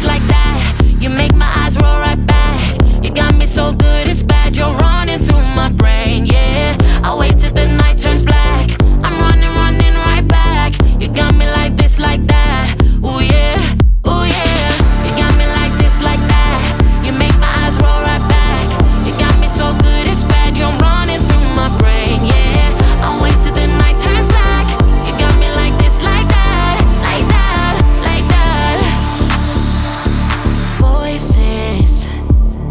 just like that. You make my eyes roll right back. You got me so good, it's bad. You're running through my brain, yeah.